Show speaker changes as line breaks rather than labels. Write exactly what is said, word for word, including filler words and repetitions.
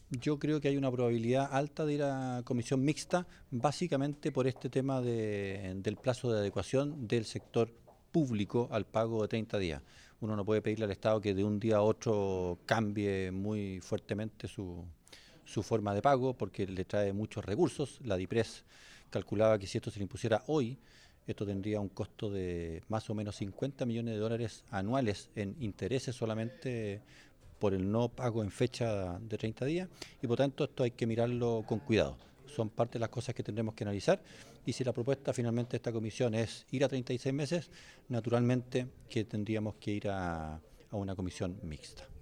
Yo creo que hay una probabilidad alta de ir a comisión mixta, básicamente por este tema de, del plazo de adecuación del sector público al pago de treinta días. Uno no puede pedirle al Estado que de un día a otro cambie muy fuertemente su, su forma de pago porque le trae muchos recursos. La DIPRES calculaba que si esto se le impusiera hoy, esto tendría un costo de más o menos cincuenta millones de dólares anuales en intereses solamente por el no pago en fecha de treinta días y por tanto esto hay que mirarlo con cuidado. Son parte de las cosas que tendremos que analizar y si la propuesta finalmente de esta comisión es ir a treinta y seis meses, naturalmente que tendríamos que ir a, a una comisión mixta.